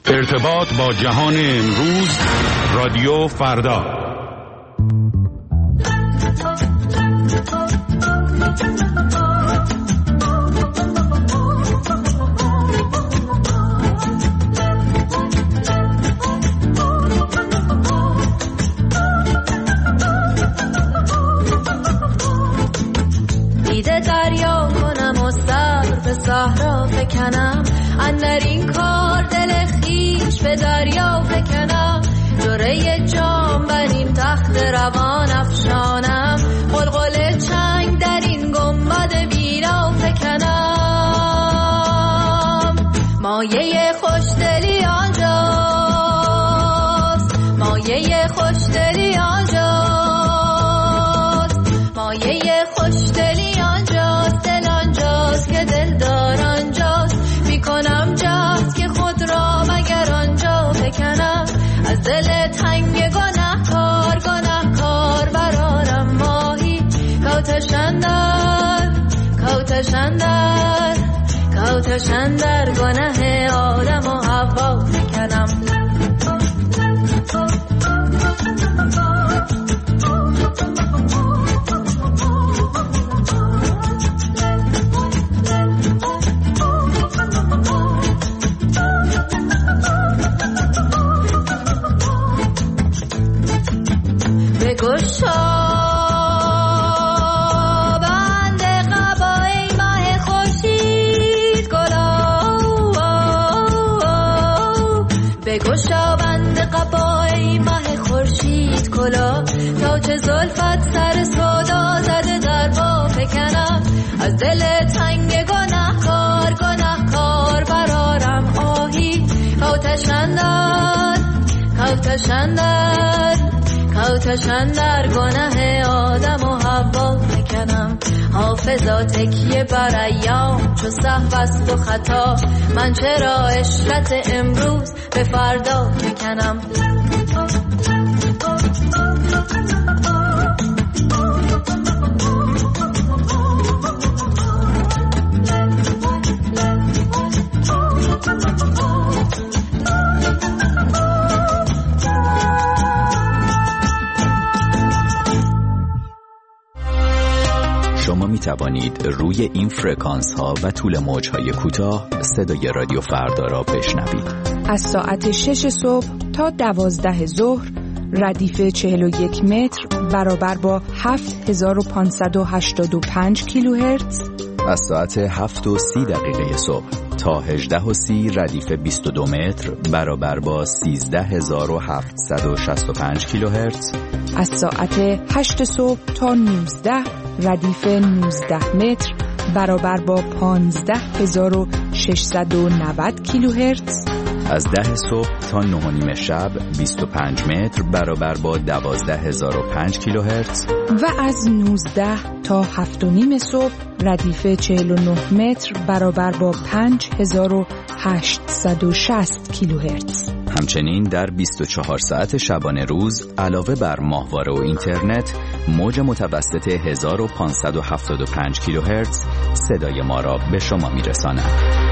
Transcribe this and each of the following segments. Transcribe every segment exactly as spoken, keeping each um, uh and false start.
ارتباط با جهان امروز، رادیو فردا. دیده دریا کنم و صبر به صحرا فکنم، اندر این کار دل خیش به دریا فکنم، جوره جام بر این تخت روان افشانم، قلقل چنگ در این گنبد ویرا فکنم. مایه خوشدلی آنجاست، مایه خوشدلی آنجاست، مایه خوشدلی آنجاست، دل آنجاست که دلدار آنجاست، میکنم جهد که خود را مگر آنجا بکنم، از دل تنگ گناه کار گناه کار برارم ماهی، کوتشندر کوتشندر کوتشندر گناه آدم و حوا بکنم. بگشا بند قبای ماه خورشید گلا، بگشا بند قبای ماه خورشید کلا، تا چه زلفت سر سودا زده در با فکنم، از دل تنگ گناه کار گناه کار برارم آهی، کوتشندر کوتشندر کوتشندر گناه آدم و حوا فکنم. حافظا تکیه بر ایام چو سهو است و خطا، من چرا عشرت امروز به فردا فکنم. شما می توانید روی این فرکانس ها و طول موج های کوتاه صدای رادیو فردا را بشنوید. از ساعت شش صبح تا دوازده ظهر ردیف چهل و یک متر برابر با هفت هزار و پانصد و هشتاد و پنج کیلوهرتز. از ساعت هفت و سی دقیقه صبح تا هجده و سی ردیف بیست و دو متر برابر با سیزده هزار و هفتصد و شصت و پنج کیلوهرتز. از ساعت هشت صبح تا نوزده ردیف نوزده متر برابر با پانزده هزار و ششصد و نود کیلوهرتز. از ده صبح تا نه و نیم شب بیست و پنج متر برابر با دوازده هزار و پنج کیلوهرتز. و از نوزده تا هفت و نیم صبح ردیف چهل و نه متر برابر با پنج هزار و هشتصد و شصت کیلوهرتز. همچنین در بیست و چهار ساعت شبانه روز علاوه بر ماهواره و اینترنت، موج متوسط هزار و پانصد و هفتاد و پنج کیلوهرتز صدای ما را به شما میرساند.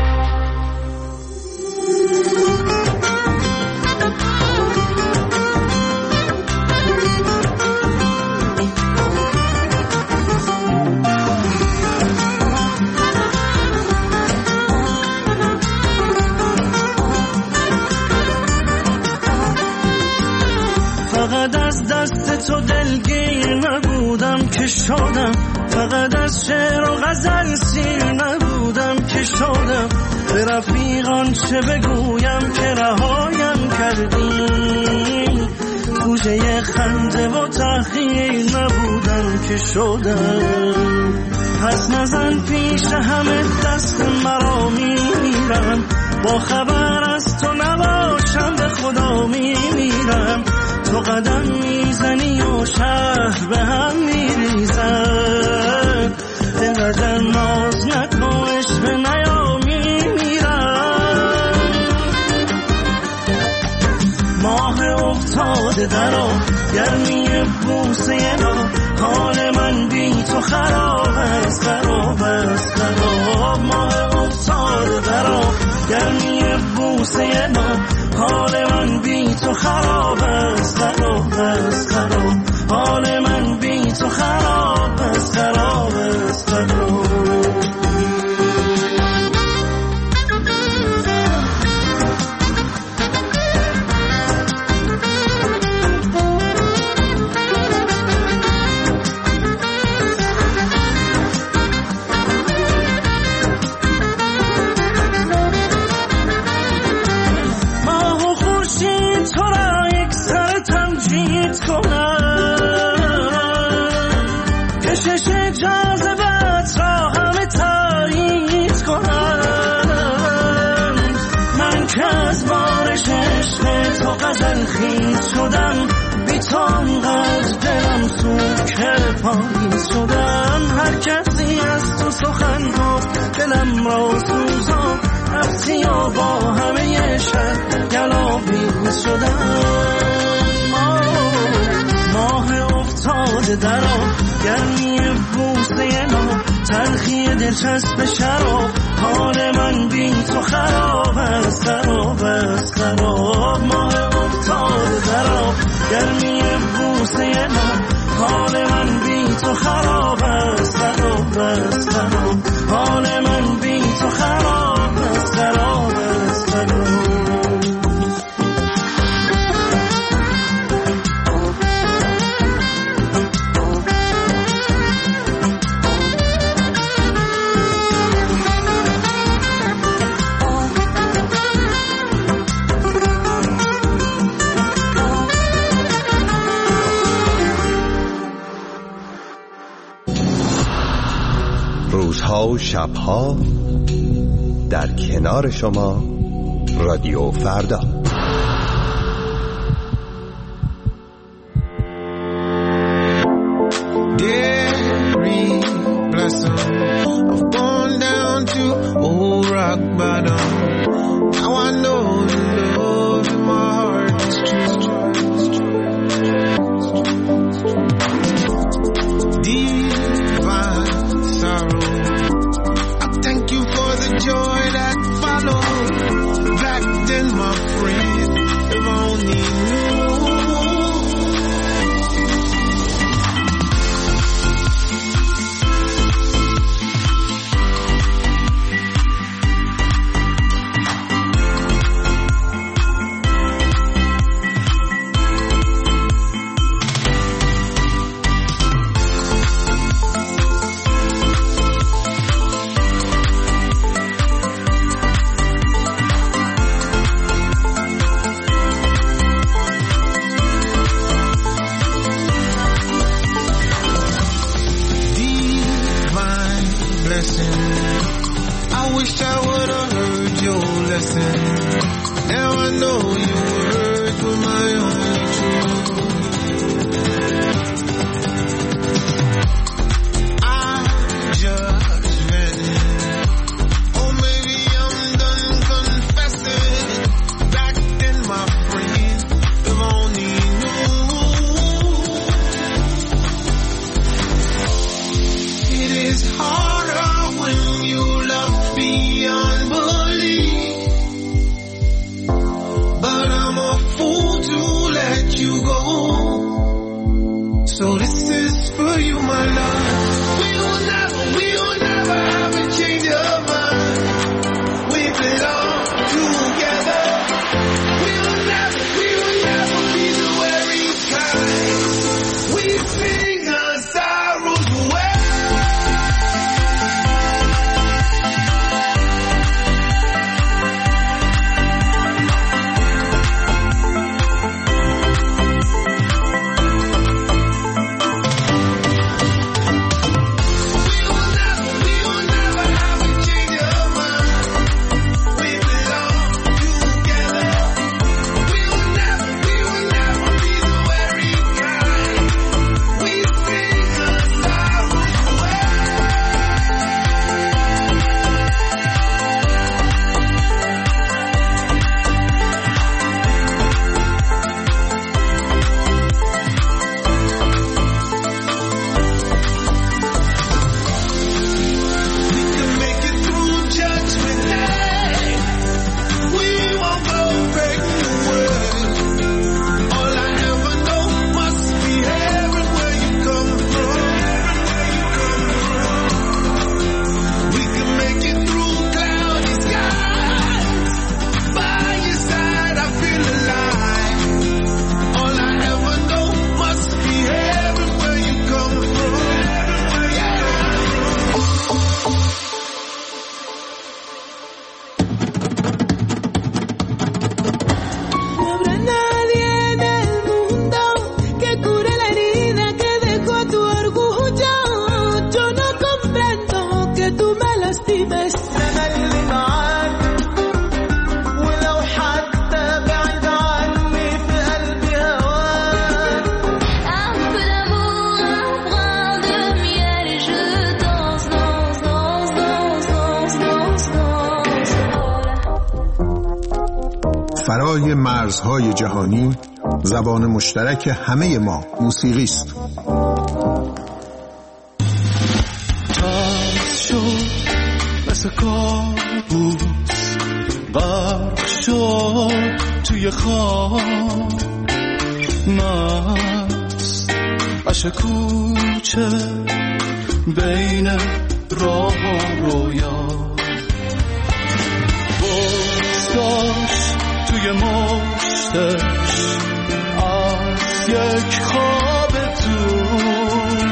فقط از دست تو دلگیر نبودم که شدم، فقط از شعر و غزل سیر نبودم که شدم، به رفیقان چه بگویم که رهایم کردی، گوشه خنده و تأخیر نبودم که شدم. پس نزن پیش همه دست مرا میمیرم، با خبر از تو نباشم به خدا میمیرم، تو قدم میزنی و شهر به هم میریزن، اینقدر ناز نکن عشق نیا میمیرم. ماه افتاده درا گرمی بوسه ما، حال من بی تو خراب است خراب است خراب. ماه افتاده درا گرمی بوسه ما، حال من بی تو خراب است خراب است خراب حال من بی تو خراب است خراب است خراب خیز شدم بی تو انقدر دلم سوک پاییز شدم هر کسی از تو سخن گفت دلم را سوزان رفتی و با همه شهر گلاویز شدم ماه افتاده در آب گرمی بوسه ناب تلخی دلچسب شراب حال من بی تو خراب است خراب است خراب ماه افتاده در آب گرمی بوسه ناب حال من بی تو خراب است خراب است خراب حال من بی تو خراب است خراب است خراب روزها و شبها در کنار شما رادیو فردا. But I'm a fool to let فرای مرزهای جهانی زبان مشترک همه ما موسیقی است. ترس شد مثل کابوس، غرق شد توی خواب، مست عشق کوچه بین راه و رویا، بگذاشت توی مشتش از یک خواب دور،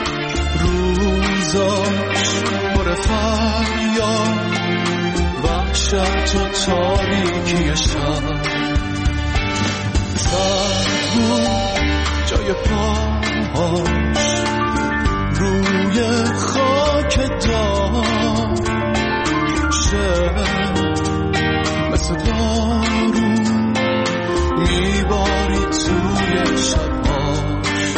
روزاش پر فریاد، وحشت و تاریکی شب، سرد بود جای پاهاش روی خاک داشت، مثل بارون میباری توی شباش.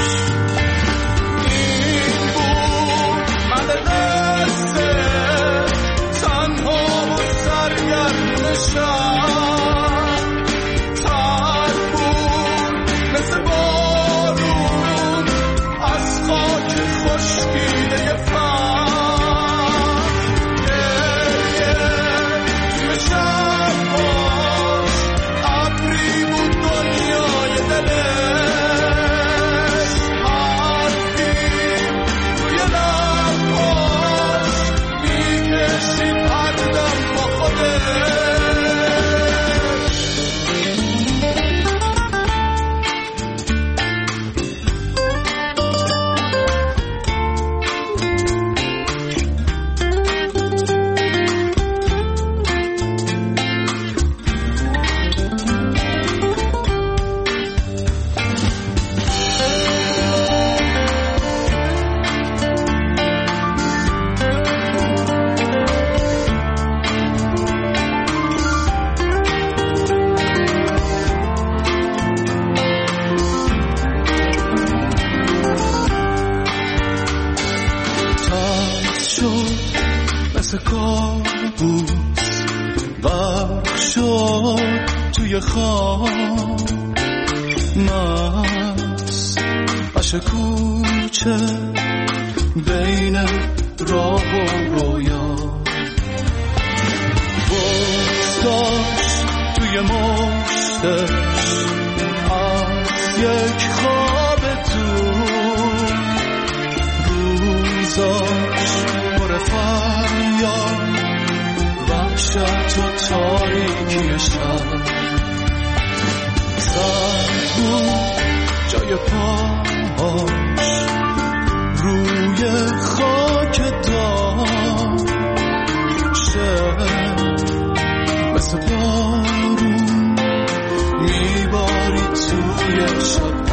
این بود من قصه تنها و سرگرم شب، تر بود مثل بارون از خاک خشکیده فر، گریه توی شباش ابری بود دنیای دلش، حرفی توی لباش میکشید هر دم با خودش. مثل کابوس غرق شد توی خواب، مست عشق کوچه بین راه و رویا، بگذاشت توی مشتش از یک خواب دور، روزاش پر فریاد، وحشت و تاریکی شب، سرد بود جای پاهاش روی خاک داشت، مثل بارون میباری توی شب.